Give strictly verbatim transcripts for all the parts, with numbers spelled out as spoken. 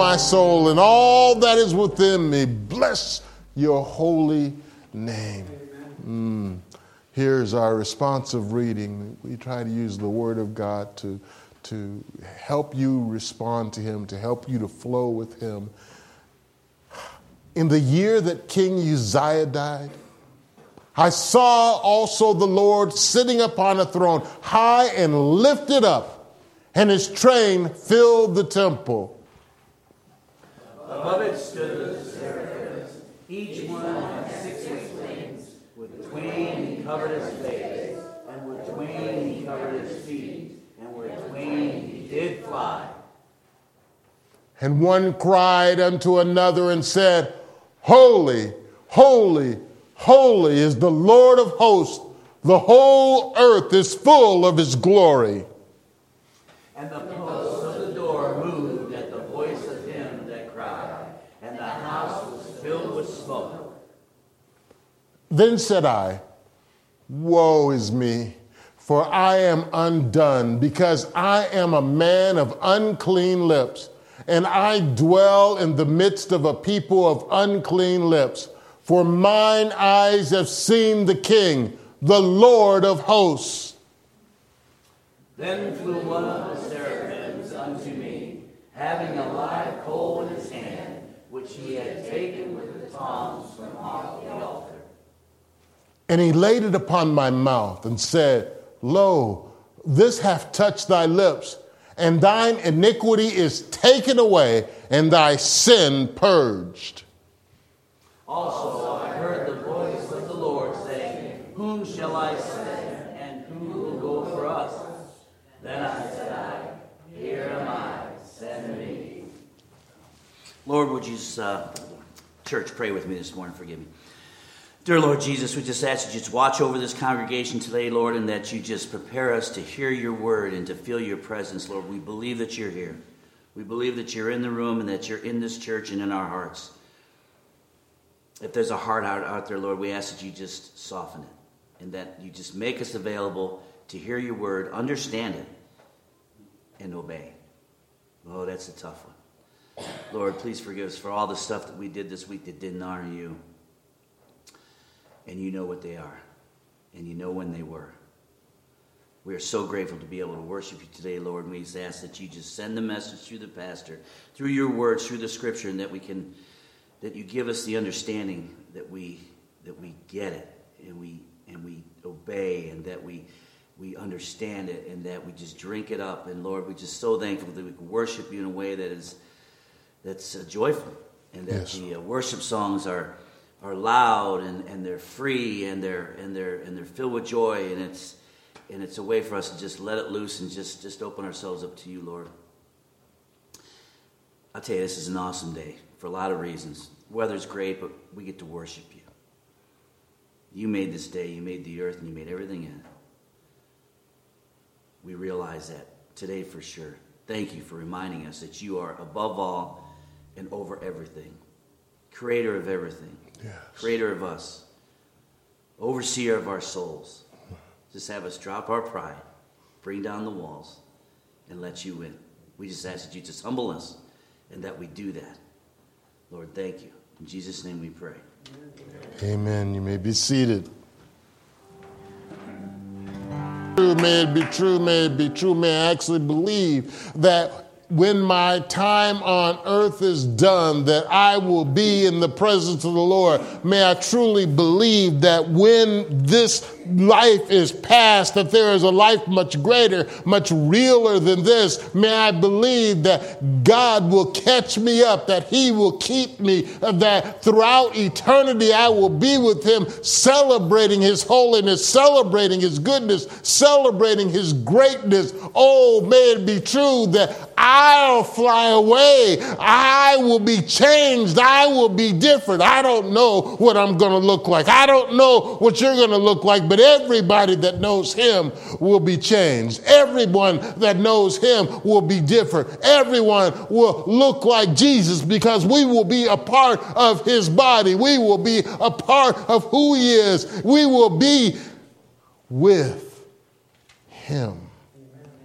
my soul, and all that is within me, bless your holy name. Mm. Here's our responsive reading. We try to use the Word of God to, to help you respond to Him, to help you to flow with Him. In the year that King Uzziah died, I saw also the Lord sitting upon a throne, high and lifted up, and His train filled the temple. Above it stood the seraphims, each one had six wings. With twain he covered his face, and with twain he covered his feet, and with twain he did fly. And one cried unto another and said, Holy, holy, holy is the Lord of hosts. The whole earth is full of His glory. And the posts of the door moved at the voice of him that cried, and the house was filled with smoke. Then said I, Woe is me, for I am undone, because I am a man of unclean lips, and I dwell in the midst of a people of unclean lips. For mine eyes have seen the King, the Lord of hosts. Then flew one of the seraphims unto me, having a live coal in his hand, which he had taken with the tongs from off the altar. And he laid it upon my mouth and said, Lo, this hath touched thy lips, and thine iniquity is taken away, and thy sin purged. Also I heard the voice of the Lord saying, Whom shall I send, and who will go for us? Then I said, I, Here am I, send me. Lord, would you, uh, church, pray with me this morning, forgive me. Dear Lord Jesus, we just ask that you just watch over this congregation today, Lord, and that you just prepare us to hear your word and to feel your presence, Lord. We believe that you're here. We believe that you're in the room and that you're in this church and in our hearts. If there's a heart out, out there, Lord, we ask that you just soften it and that you just make us available to hear your word, understand it, and obey. Oh, that's a tough one. Lord, please forgive us for all the stuff that we did this week that didn't honor you. And you know what they are. And you know when they were. We are so grateful to be able to worship you today, Lord. And we just ask that you just send the message through the pastor, through your words, through the scripture, and that we can, that you give us the understanding that we that we get it and we and we obey and that we we understand it and that we just drink it up. And Lord, we're just so thankful that we can worship you in a way that is that's uh, joyful, and that yes. the uh, worship songs are. are loud and, and they're free and they're and they're and they're filled with joy, and it's and it's a way for us to just let it loose and just, just open ourselves up to you, Lord. I'll tell you, this is an awesome day for a lot of reasons. Weather's great, but we get to worship you. You made this day, you made the earth, and you made everything in it. We realize that today for sure. Thank you for reminding us that you are above all and over everything. Creator of everything. Yes. Creator of us. Overseer of our souls. Just have us drop our pride, bring down the walls, and let you in. We just ask that you just humble us and that we do that. Lord, thank you. In Jesus' name we pray. Amen. You may be seated. May it be true, may it be true, may I actually believe that when my time on earth is done, that I will be in the presence of the Lord. May I truly believe that when this life is past, that there is a life much greater, much realer than this. May I believe that God will catch me up, that he will keep me, that throughout eternity I will be with him, celebrating his holiness, celebrating his goodness, celebrating his greatness. Oh, may it be true that I'll fly away. I will be changed. I will be different. I don't know what I'm going to look like. I don't know what you're going to look like, but everybody that knows him will be changed. Everyone that knows him will be different. Everyone will look like Jesus because we will be a part of his body. We will be a part of who he is. We will be with him.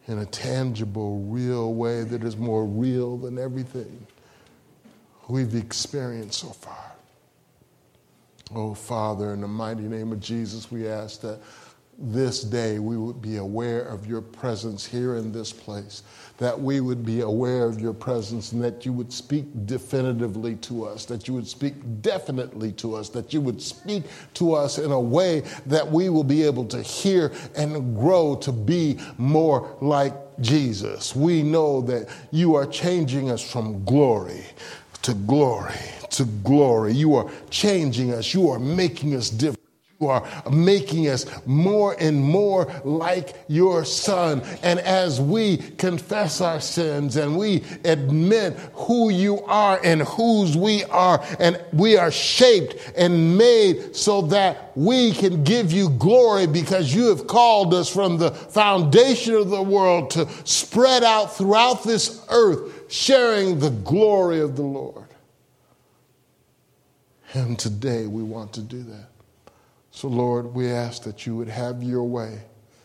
in a tangible, real way that is more real than everything we've experienced so far. Oh, Father, in the mighty name of Jesus, we ask that this day we would be aware of your presence here in this place, that we would be aware of your presence and that you would speak definitively to us, that you would speak definitely to us, that you would speak to us in a way that we will be able to hear and grow to be more like Jesus. We know that you are changing us from glory to glory to glory. You are changing us. You are making us different. You are making us more and more like your Son. And as we confess our sins and we admit who you are and whose we are, and we are shaped and made so that we can give you glory because you have called us from the foundation of the world to spread out throughout this earth, sharing the glory of the Lord. And today we want to do that. So, Lord, we ask that you would have your way.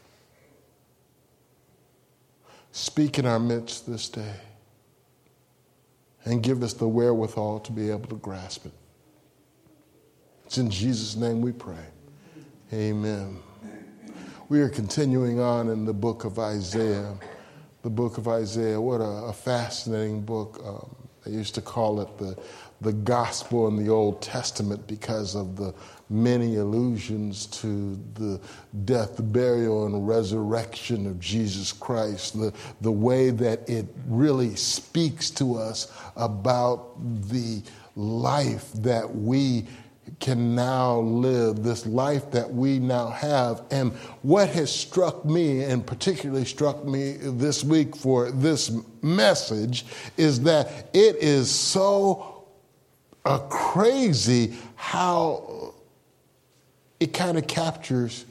Speak in our midst this day and give us the wherewithal to be able to grasp it. It's in Jesus' name we pray. Amen. We are continuing on in the book of Isaiah. The book of Isaiah, what a, a fascinating book. Um, they used to call it the, the gospel in the Old Testament because of the many allusions to the death, burial, and resurrection of Jesus Christ, the, the way that it really speaks to us about the life that we can now live, this life that we now have. And what has struck me, and particularly struck me this week for this message, is that it is so uh, crazy how it kind of captures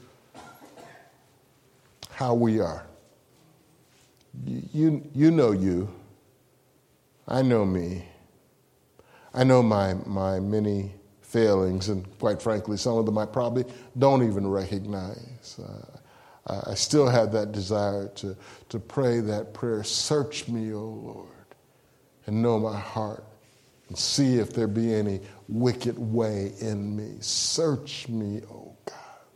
how we are. You, you, you know you. I know me. I know my, my many failings, and quite frankly, some of them I probably don't even recognize. Uh, I still have that desire to, to pray that prayer, search me, O Lord, and know my heart, and see if there be any wicked way in me. Search me, O God.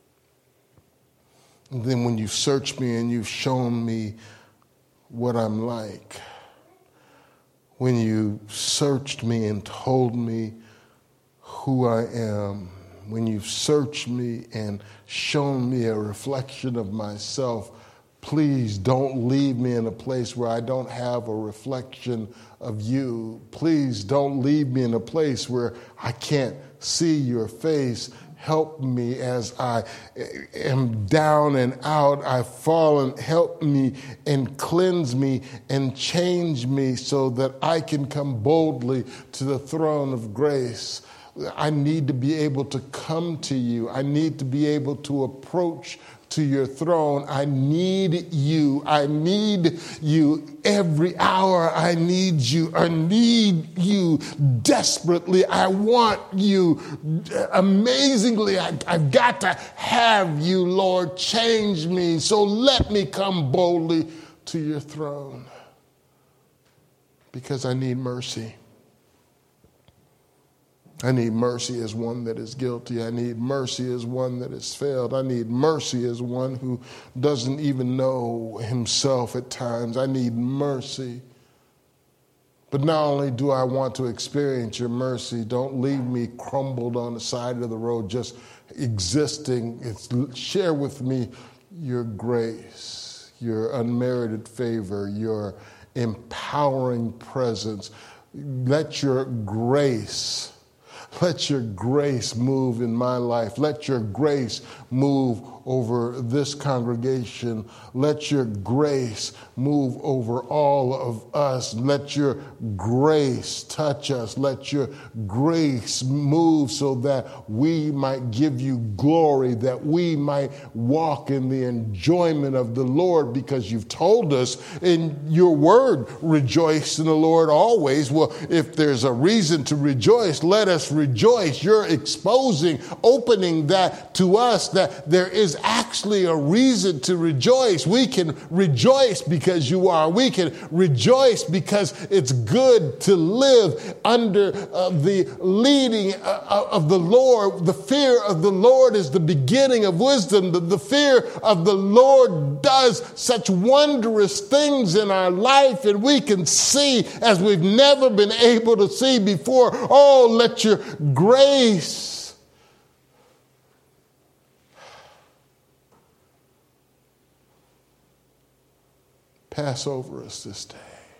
And then when you search me and you've shown me what I'm like, when you searched me and told me who I am, when you've searched me and shown me a reflection of myself, please don't leave me in a place where I don't have a reflection of you. Please don't leave me in a place where I can't see your face. Help me as I am down and out. I've fallen. Help me and cleanse me and change me so that I can come boldly to the throne of grace. I need to be able to come to you. I need to be able to approach to your throne. I need you. I need you every hour. I need you. I need you desperately. I want you amazingly. I, I've got to have you, Lord. Change me. So let me come boldly to your throne because I need mercy. I need mercy as one that is guilty. I need mercy as one that has failed. I need mercy as one who doesn't even know himself at times. I need mercy. But not only do I want to experience your mercy, don't leave me crumbled on the side of the road just existing. It's, share with me your grace, your unmerited favor, your empowering presence. Let your grace Let your grace move in my life. Let your grace move over this congregation. Let your grace move over all of us. Let your grace touch us. Let your grace move so that we might give you glory, that we might walk in the enjoyment of the Lord, because you've told us in your word, rejoice in the Lord always. Well, if there's a reason to rejoice, let us rejoice. rejoice. You're exposing, opening that to us, that there is actually a reason to rejoice. We can rejoice because you are. We can rejoice because it's good to live under uh, the leading uh, of the Lord. The fear of the Lord is the beginning of wisdom. The, the fear of the Lord does such wondrous things in our life, and we can see as we've never been able to see before. Oh, let your grace pass over us this day.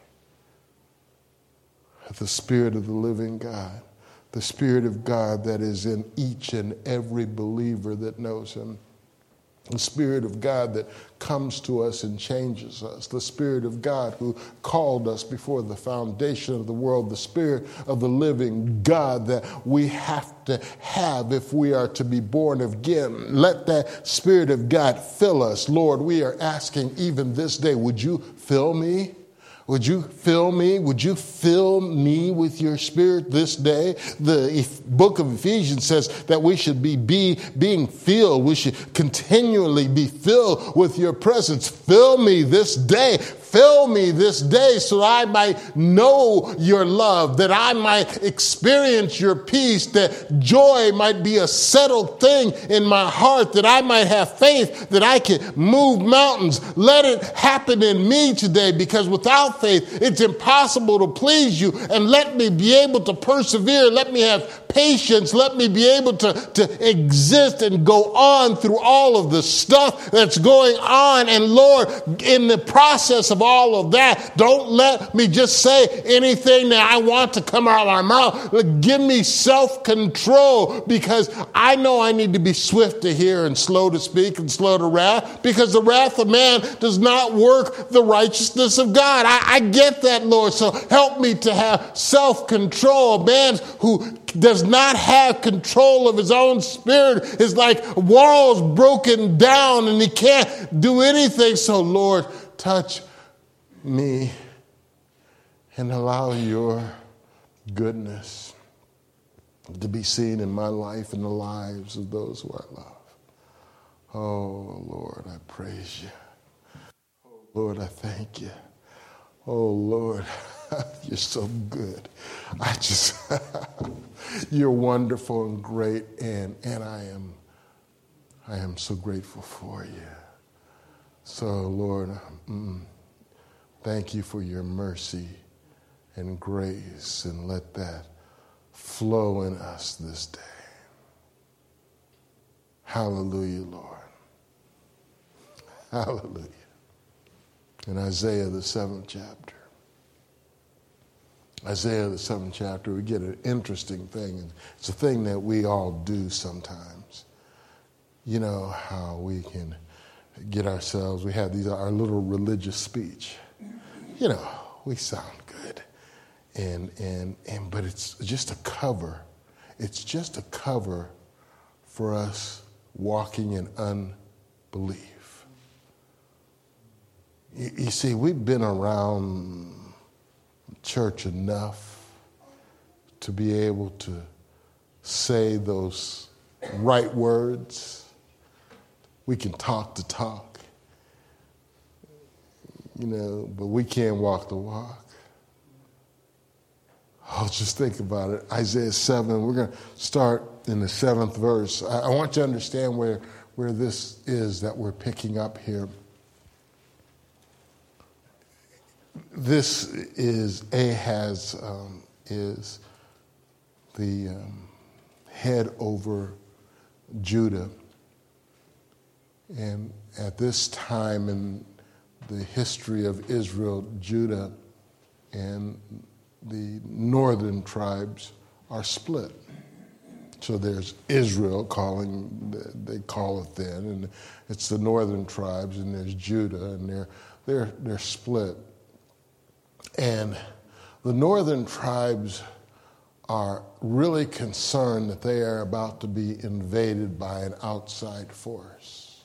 The Spirit of the living God, the Spirit of God that is in each and every believer that knows him. The Spirit of God that comes to us and changes us. The Spirit of God who called us before the foundation of the world. The Spirit of the living God that we have to have if we are to be born again. Let that Spirit of God fill us. Lord, we are asking even this day, would you fill me? Would you fill me? Would you fill me with your Spirit this day? The book of Ephesians says that we should be, be being filled. We should continually be filled with your presence. Fill me this day. Fill me this day so I might know your love, that I might experience your peace, that joy might be a settled thing in my heart, that I might have faith, that I can move mountains. Let it happen in me today, because without faith, it's impossible to please you. And let me be able to persevere. Let me have patience. Let me be able to, to exist and go on through all of the stuff that's going on. And Lord, in the process of all of that, don't let me just say anything that I want to come out of my mouth. Give me self-control, because I know I need to be swift to hear and slow to speak and slow to wrath, because the wrath of man does not work the righteousness of God. I, I get that, Lord. So help me to have self-control. A man who does not have control of his own spirit is like walls broken down and he can't do anything. So Lord, touch me and allow your goodness to be seen in my life and the lives of those who I love. Oh, Lord, I praise you. Oh, Lord, I thank you. Oh, Lord, you're so good. I just, you're wonderful and great, and, and I am, I am so grateful for you. So, Lord, mm, thank you for your mercy and grace, and let that flow in us this day. Hallelujah, Lord. Hallelujah. In Isaiah, the seventh chapter. Isaiah, the seventh chapter, we get an interesting thing. And it's a thing that we all do sometimes. You know how we can get ourselves, we have these, our little religious speech. You know, we sound good. And, and, and, but it's just a cover. It's just a cover for us walking in unbelief. You, you see, we've been around church enough to be able to say those right words. We can talk the talk, you know, but we can't walk the walk. Oh, just think about it. Isaiah seven, we're going to start in the seventh verse. I, I want you to understand where, where this is that we're picking up here. This is Ahaz, um, is the um, head over Judah. And at this time in the history of Israel, Judah and the northern tribes are split. So there's Israel, calling they call it then, and it's the northern tribes, and there's Judah, and they're they're they're split. And the northern tribes are really concerned that they are about to be invaded by an outside force.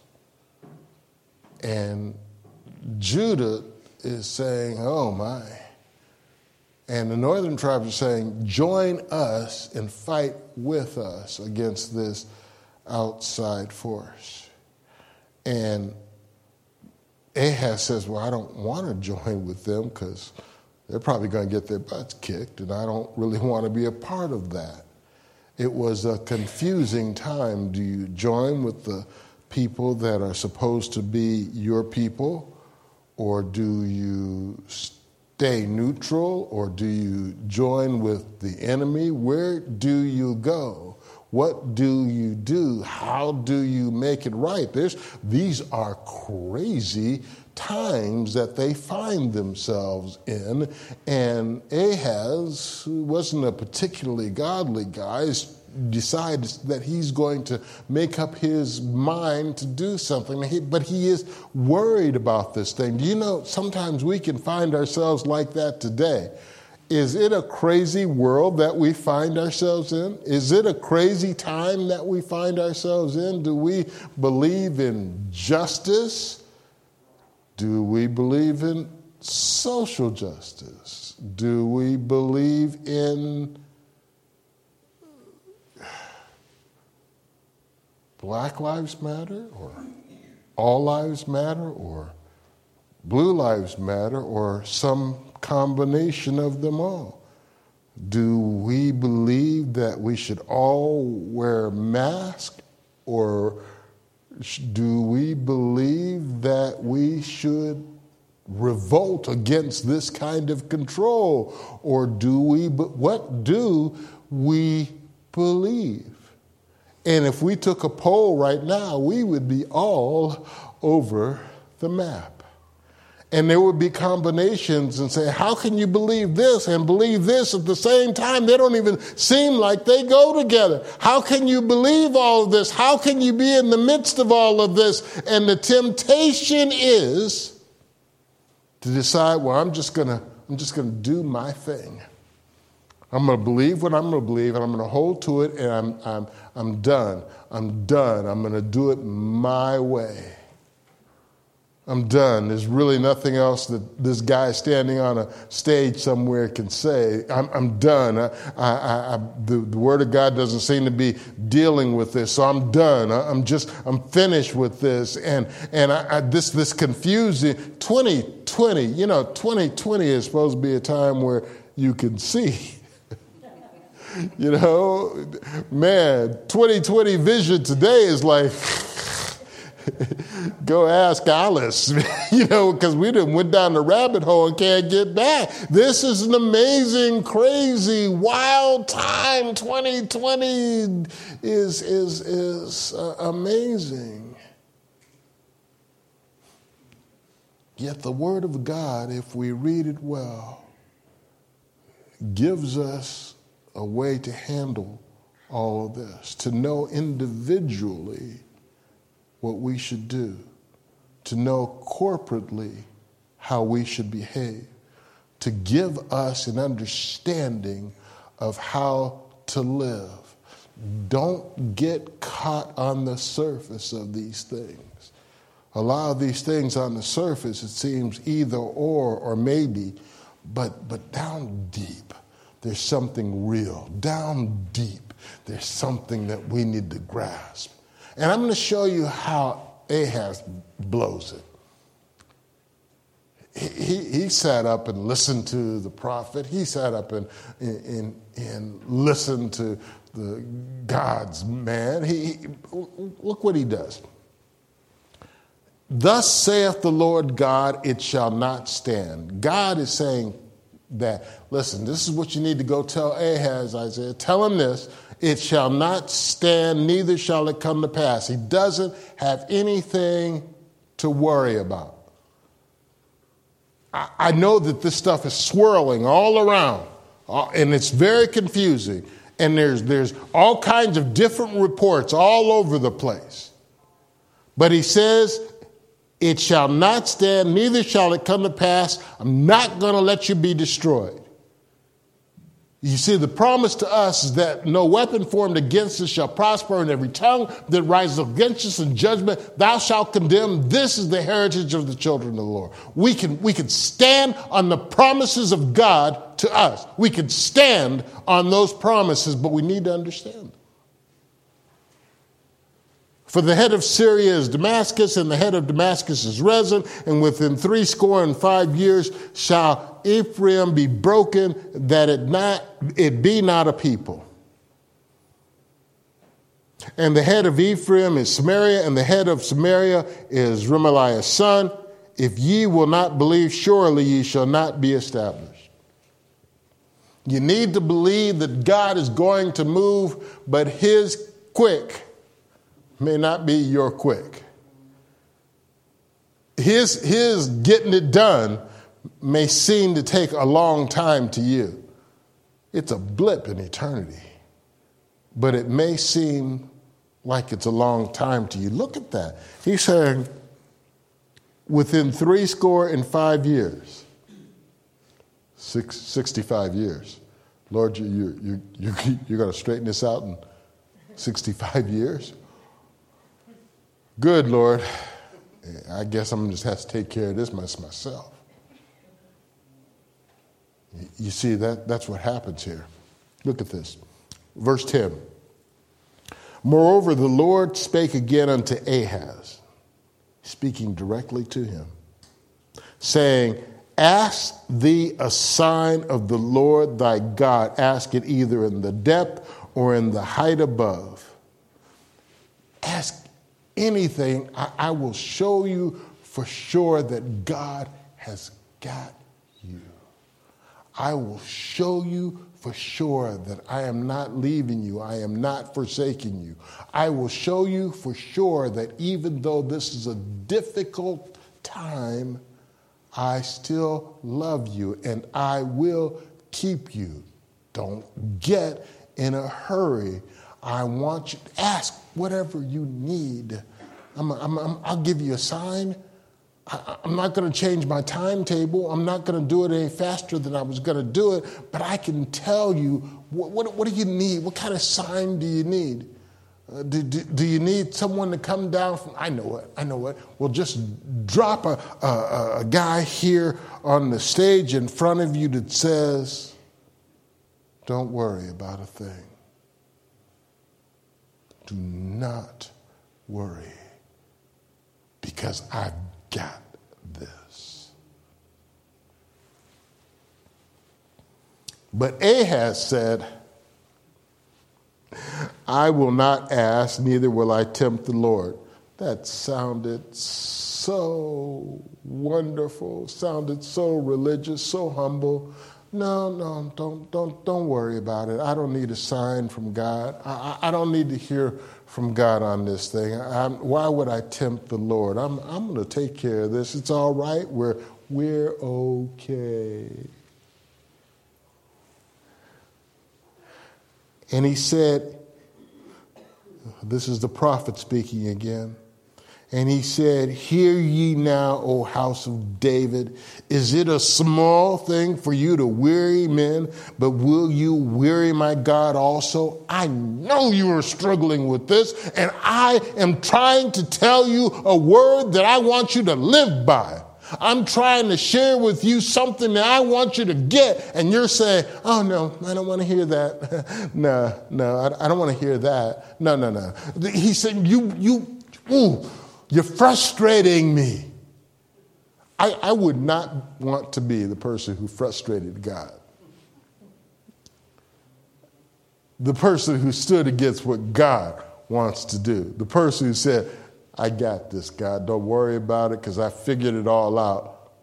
And Judah is saying, oh my. And the northern tribes are saying, join us and fight with us against this outside force. And Ahaz says, well, I don't want to join with them because they're probably going to get their butts kicked, and I don't really want to be a part of that. It was a confusing time. Do you join with the people that are supposed to be your people, or do you stay neutral, or do you join with the enemy? Where do you go? What do you do? How do you make it right? There's, these are crazy times that they find themselves in. And Ahaz, who wasn't a particularly godly guy, decides that he's going to make up his mind to do something. But he is worried about this thing. Do you know, sometimes we can find ourselves like that today. Is it a crazy world that we find ourselves in? Is it a crazy time that we find ourselves in? Do we believe in justice? Do we believe in social justice? Do we believe in Black Lives Matter, or All Lives Matter, or Blue Lives Matter, or some combination of them all? Do we believe that we should all wear masks, or do we believe that we should revolt against this kind of control? Or do we, what do we believe? And if we took a poll right now, we would be all over the map. And there would be combinations and say, how can you believe this and believe this at the same time? They don't even seem like they go together. How can you believe all of this? How can you be in the midst of all of this? And the temptation is to decide, well, I'm just gonna, I'm just gonna do my thing. I'm going to believe what I'm going to believe, and I'm going to hold to it, and I'm, I'm, I'm done. I'm done. I'm going to do it my way. I'm done. There's really nothing else that this guy standing on a stage somewhere can say. I'm, I'm done. I, I, I, the, the Word of God doesn't seem to be dealing with this, so I'm done. I, I'm just, I'm finished with this. And and I, I, this this confusing twenty twenty. You know, twenty twenty is supposed to be a time where you can see. You know, man, twenty twenty vision today is like, go ask Alice, you know, because we done went down the rabbit hole and can't get back. This is an amazing, crazy, wild time. twenty twenty is, is, is uh, amazing. Yet the Word of God, if we read it well, gives us a way to handle all of this, to know individually what we should do, to know corporately how we should behave, to give us an understanding of how to live. Don't get caught on the surface of these things. A lot of these things on the surface, it seems either or or maybe, but but down deep, there's something real. Down deep, there's something that we need to grasp. And I'm going to show you how Ahaz blows it. He, he, he sat up and listened to the prophet. He sat up and, and, and listened to the God's man. He, he, look what he does. Thus saith the Lord God, it shall not stand. God is saying that, listen, this is what you need to go tell Ahaz, Isaiah. Tell him this. It shall not stand, neither shall it come to pass. He doesn't have anything to worry about. I, I know that this stuff is swirling all around, uh, and it's very confusing. And there's, there's all kinds of different reports all over the place. But he says, it shall not stand, neither shall it come to pass. I'm not going to let you be destroyed. You see, the promise to us is that no weapon formed against us shall prosper, and every tongue that rises against us in judgment, thou shalt condemn. This is the heritage of the children of the Lord. We can, we can stand on the promises of God to us. We could stand on those promises, but we need to understand. For the head of Syria is Damascus, and the head of Damascus is Rezin, and within three score and five years shall Ephraim be broken, that it not it be not a people. And the head of Ephraim is Samaria, and the head of Samaria is Remaliah's son. If ye will not believe, surely ye shall not be established. You need to believe that God is going to move, but his quick may not be your quick. His, his getting it done may seem to take a long time to you. It's a blip in eternity, but it may seem like it's a long time to you. Look at that. He's saying within three score and five years, six, sixty-five years. Lord, you, you, you, you, you're going to straighten this out in sixty-five years? Good, Lord. I guess I'm going to just have to take care of this myself. You see, that that's what happens here. Look at this. Verse ten. Moreover, the Lord spake again unto Ahaz, speaking directly to him, saying, ask thee a sign of the Lord thy God. Ask it either in the depth or in the height above. Ask anything. I, I will show you for sure that God has got you. I will show you for sure that I am not leaving you. I am not forsaking you. I will show you for sure that even though this is a difficult time, I still love you and I will keep you. Don't get in a hurry. I want you to ask whatever you need. I'm, I'm, I'm, I'll give you a sign. I, I'm not going to change my timetable. I'm not going to do it any faster than I was going to do it. But I can tell you, what, what, what do you need? What kind of sign do you need? Uh, do, do, do you need someone to come down from, I know it, I know it. Well, just drop a, a, a guy here on the stage in front of you that says, don't worry about a thing. Do not worry, because I've got this. But Ahaz said, I will not ask, neither will I tempt the Lord. That sounded so wonderful, sounded so religious, so humble. No, no, don't, don't, don't worry about it. I don't need a sign from God. I, I don't need to hear from God on this thing. I'm, why would I tempt the Lord? I'm, I'm going to take care of this. It's all right. We're, we're okay. And he said, this is the prophet speaking again. And he said, hear ye now, O house of David. Is it a small thing for you to weary men, but will you weary my God also? I know you are struggling with this, and I am trying to tell you a word that I want you to live by. I'm trying to share with you something that I want you to get, and you're saying, oh, no, I don't want to hear that. no, no, I, I don't want to hear that. No, no, no. He said, you, you, ooh, you're frustrating me. I, I would not want to be the person who frustrated God. The person who stood against what God wants to do. The person who said, I got this, God. Don't worry about it because I figured it all out.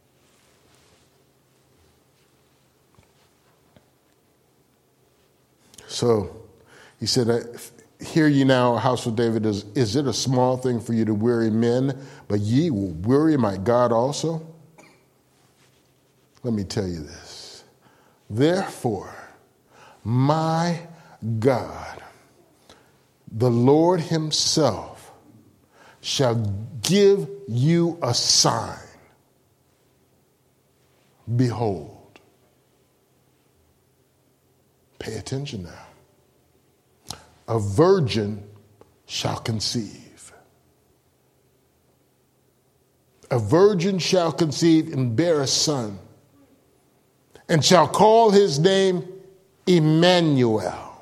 So he said, hear ye now, house of David, is, is it a small thing for you to weary men, but ye will weary my God also? Let me tell you this. Therefore, my God, the Lord himself, shall give you a sign. Behold. Pay attention now. A virgin shall conceive. A virgin shall conceive and bear a son, and shall call his name Emmanuel.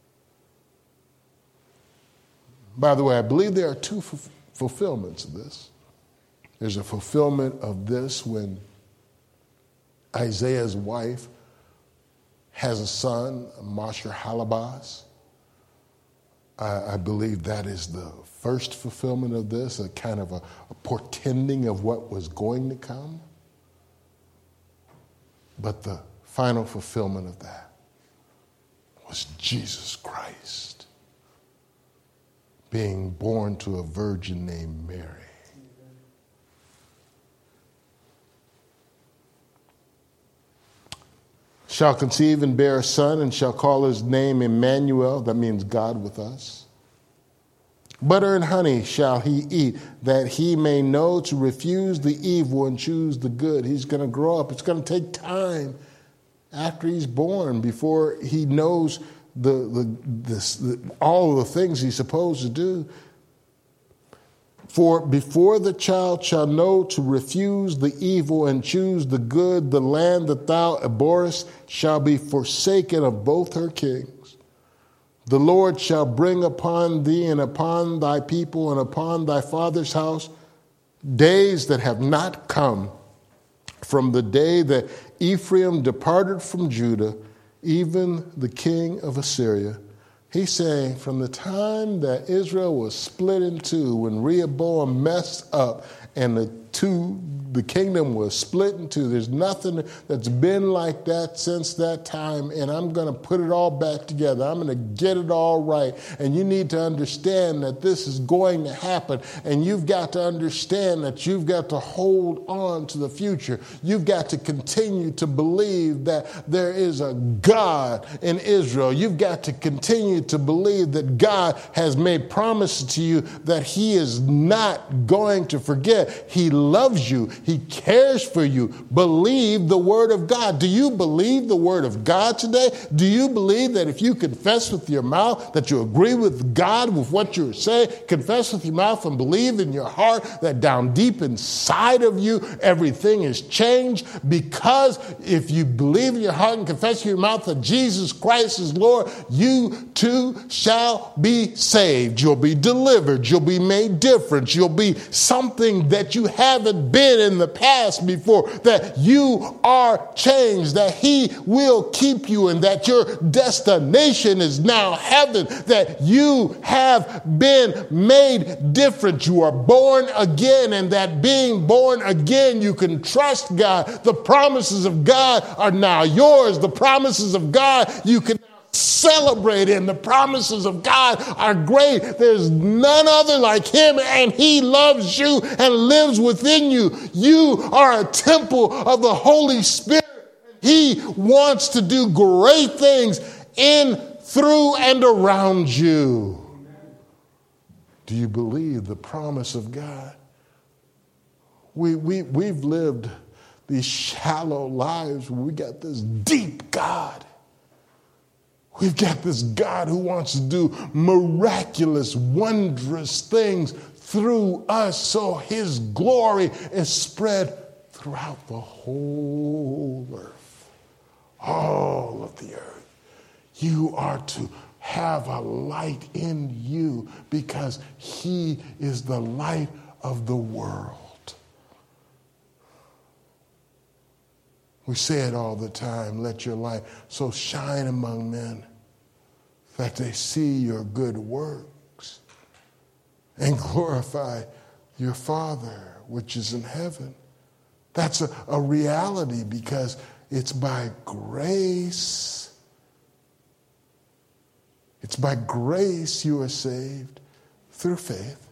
By the way, I believe there are two f- fulfillments of this. There's a fulfillment of this when Isaiah's wife has a son, Masher-Halabaz. I, I believe that is the first fulfillment of this, a kind of a, a portending of what was going to come. But the final fulfillment of that was Jesus Christ being born to a virgin named Mary. Shall conceive and bear a son, and shall call his name Emmanuel. That means God with us. Butter and honey shall he eat, that he may know to refuse the evil and choose the good. He's going to grow up. It's going to take time after he's born before he knows the, the, this, the all the things he's supposed to do. For before the child shall know to refuse the evil and choose the good, the land that thou abhorrest shall be forsaken of both her kings. The Lord shall bring upon thee and upon thy people and upon thy father's house days that have not come, from the day that Ephraim departed from Judah, even the king of Assyria. He's saying from the time that Israel was split in two, when Rehoboam messed up and the two, the kingdom was split in two, there's nothing that's been like that since that time, and I'm going to put it all back together. I'm going to get it all right, and you need to understand that this is going to happen, and you've got to understand that you've got to hold on to the future. You've got to continue to believe that there is a God in Israel. You've got to continue to believe that God has made promises to you that he is not going to forget. He loves you. He cares for you. Believe the word of God. Do you believe the word of God today? Do you believe that if you confess with your mouth that you agree with God with what you're saying, confess with your mouth and believe in your heart that down deep inside of you everything is changed? Because if you believe in your heart and confess with your mouth that Jesus Christ is Lord, you too shall be saved. You'll be delivered. You'll be made different. You'll be something that you haven't been in the past before, that you are changed, that he will keep you, and that your destination is now heaven, that you have been made different. You are born again, and that being born again, you can trust God. The promises of God are now yours. The promises of God you can celebrate in. The promises of God are great. There's none other like him, and he loves you and lives within you. You are a temple of the Holy Spirit. He wants to do great things in, through, and around you. Do you believe the promise of God? We, we, we've lived these shallow lives where we got this deep God. We've got this God who wants to do miraculous, wondrous things through us so his glory is spread throughout the whole earth, all of the earth. You are to have a light in you because he is the light of the world. We say it all the time, let your light so shine among men that they see your good works and glorify your Father which is in heaven. That's a, a reality because it's by grace. It's by grace you are saved through faith.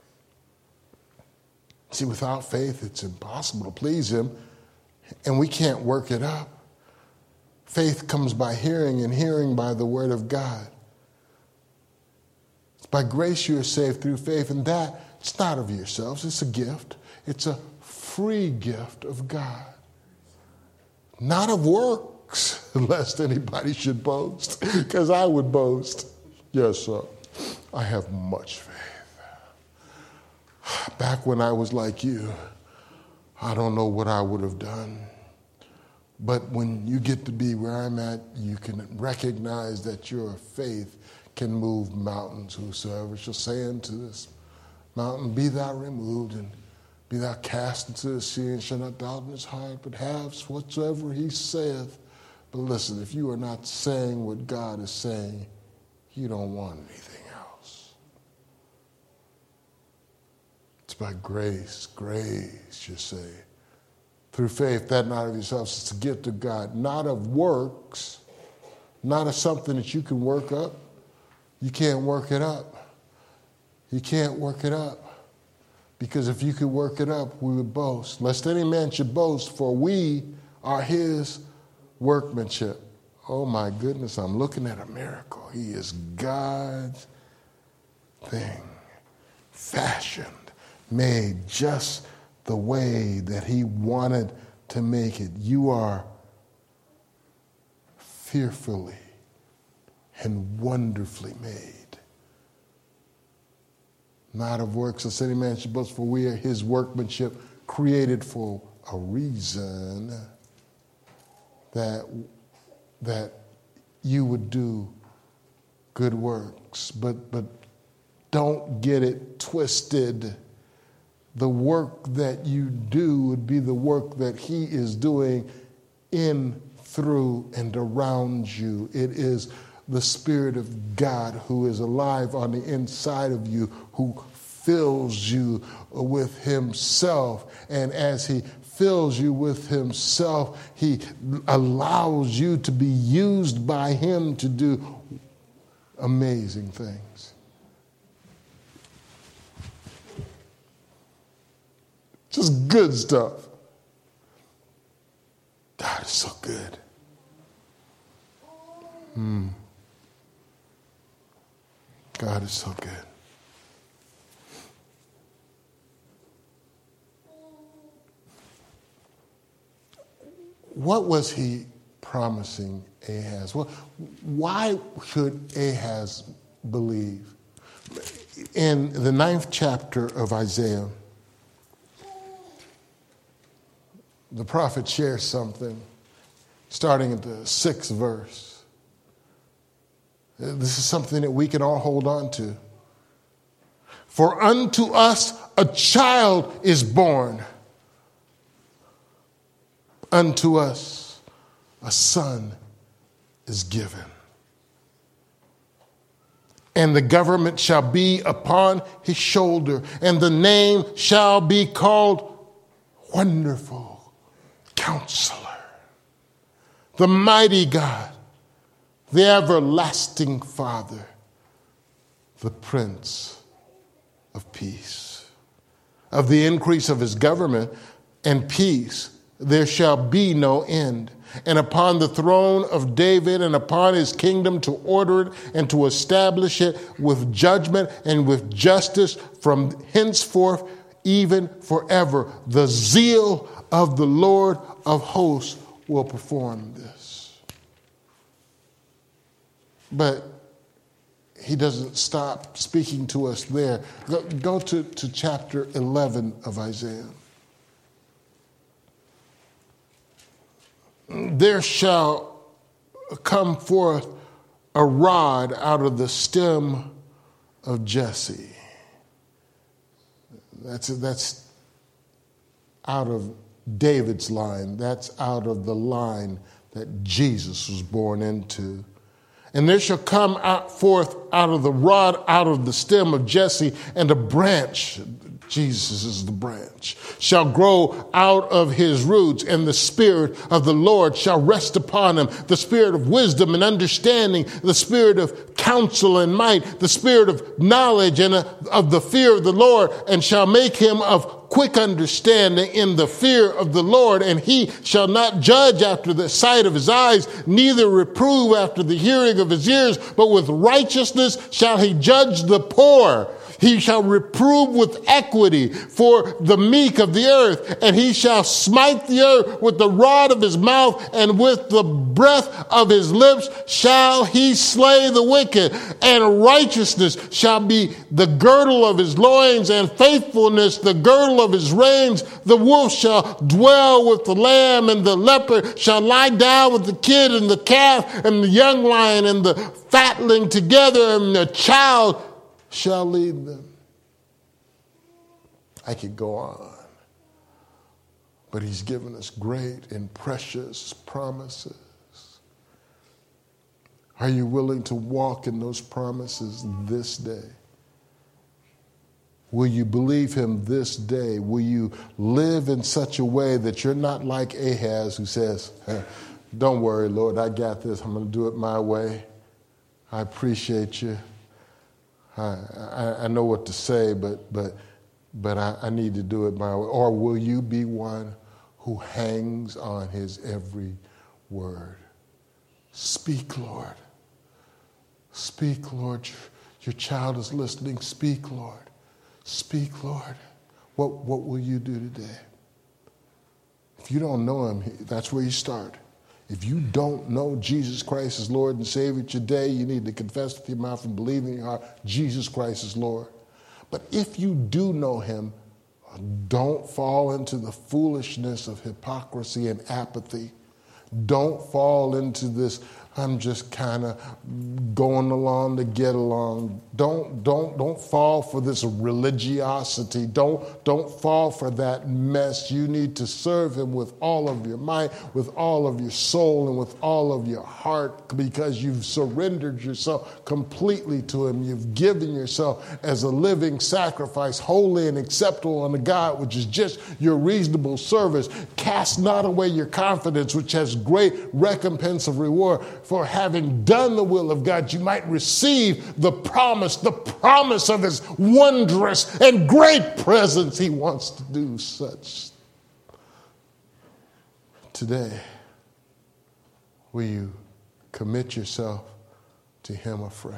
See, without faith, it's impossible to please him. And we can't work it up. Faith comes by hearing, and hearing by the word of God. It's by grace you are saved through faith, and that, it's not of yourselves, it's a gift. It's a free gift of God. Not of works, lest anybody should boast, because I would boast. Yes, sir, I have much faith. Back when I was like you, I don't know what I would have done. But when you get to be where I'm at, you can recognize that your faith can move mountains. Whosoever shall say unto this mountain, be thou removed, and be thou cast into the sea, and shall not doubt in his heart, but have whatsoever he saith. But listen, if you are not saying what God is saying, you don't want anything else. It's by grace, grace, you say. Through faith, that not of yourselves, it's a gift of God, not of works, not of something that you can work up. You can't work it up. You can't work it up. Because if you could work it up, we would boast. Lest any man should boast, for we are his workmanship. Oh my goodness, I'm looking at a miracle. He is God's thing, fashioned, made just the way that he wanted to make it. You are fearfully and wonderfully made. Not of works, as any man should boast, for we are his workmanship, created for a reason, that, that you would do good works. But, but don't get it twisted. The work that you do would be the work that he is doing in, through, and around you. It is the Spirit of God who is alive on the inside of you, who fills you with himself. And as he fills you with himself, he allows you to be used by him to do amazing things. Just good stuff. God is so good. Hmm. God is so good. What was he promising Ahaz? Well, why should Ahaz believe? In the ninth chapter of Isaiah, the prophet shares something, starting at the sixth verse. This is something that we can all hold on to. For unto us a child is born. Unto us a son is given. And the government shall be upon his shoulder, and the name shall be called Wonderful Counselor, the Mighty God, the Everlasting Father, the Prince of Peace. Of the increase of his government and peace there shall be no end. And upon the throne of David and upon his kingdom, to order it and to establish it with judgment and with justice from henceforth, even forever. The zeal of the Lord of hosts will perform this. But he doesn't stop speaking to us there. Go, go to, to chapter eleven of Isaiah. There shall come forth a rod out of the stem of Jesse. That's, that's out of David's line. That's out of the line that Jesus was born into. And there shall come out forth out of the rod, out of the stem of Jesse, and a branch, Jesus is the branch, shall grow out of his roots, and the Spirit of the Lord shall rest upon him, the Spirit of wisdom and understanding, the Spirit of counsel and might, the Spirit of knowledge and of the fear of the Lord, and shall make him of quick understanding in the fear of the Lord. And he shall not judge after the sight of his eyes, neither reprove after the hearing of his ears, but with righteousness shall he judge the poor. He shall reprove with equity for the meek of the earth, and he shall smite the earth with the rod of his mouth, and with the breath of his lips shall he slay the wicked, and righteousness shall be the girdle of his loins, and faithfulness the girdle of his reins. The wolf shall dwell with the lamb, and the leopard shall lie down with the kid and the calf, and the young lion and the fatling together, and the child shall lead them. I could go on, but he's given us great and precious promises. Are you willing to walk in those promises this day? Will you believe him this day? Will you live in such a way that you're not like Ahaz, who says, don't worry, Lord, I got this. I'm going to do it my way. I appreciate you. I, I, I know what to say, but but but I, I need to do it my way. Or will you be one who hangs on his every word? Speak, Lord. Speak, Lord. Your, your child is listening. Speak, Lord. Speak, Lord. What, what will you do today? If you don't know him, that's where you start. If you don't know Jesus Christ as Lord and Savior today, you need to confess with your mouth and believe in your heart Jesus Christ is Lord. But if you do know him, don't fall into the foolishness of hypocrisy and apathy. Don't fall into this, I'm just kind of going along to get along. Don't, don't, don't fall for this religiosity. Don't, don't fall for that mess. You need to serve him with all of your might, with all of your soul, and with all of your heart, because you've surrendered yourself completely to him. You've given yourself as a living sacrifice, holy and acceptable unto God, which is just your reasonable service. Cast not away your confidence, which has great recompense of reward. For having done the will of God, you might receive the promise, the promise of his wondrous and great presence. He wants to do such. Today, will you commit yourself to him afresh?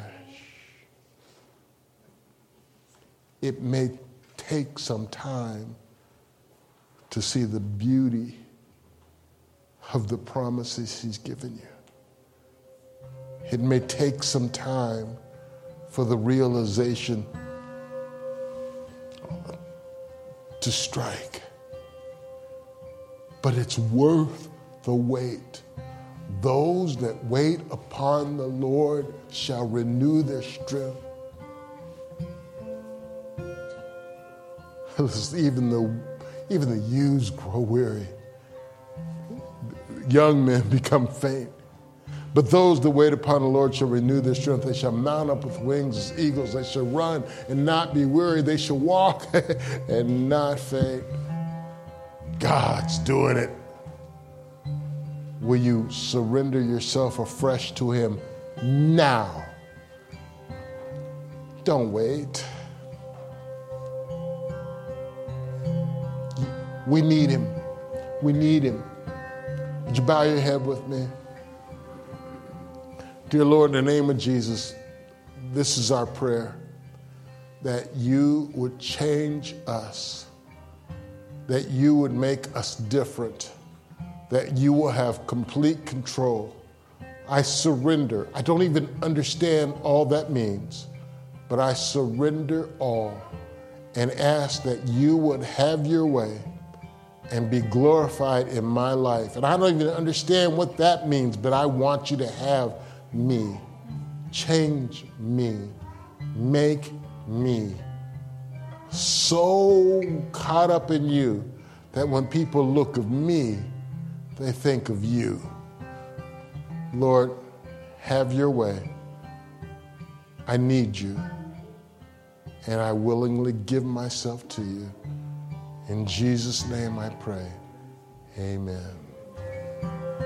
It may take some time to see the beauty of the promises he's given you. It may take some time for the realization to strike, but it's worth the wait. Those that wait upon the Lord shall renew their strength. Even the, even the youths grow weary. Young men become faint. But those that wait upon the Lord shall renew their strength. They shall mount up with wings as eagles. They shall run and not be weary. They shall walk and not faint. God's doing it. Will you surrender yourself afresh to him now? Don't wait. We need him. We need him. Would you bow your head with me? Dear Lord, in the name of Jesus, this is our prayer, that you would change us, that you would make us different, that you will have complete control. I surrender. I don't even understand all that means, but I surrender all and ask that you would have your way and be glorified in my life. And I don't even understand what that means, but I want you to have me. Change me. Make me so caught up in you that when people look of me, they think of you. Lord, have your way. I need you, and I willingly give myself to you. In Jesus' name I pray. Amen.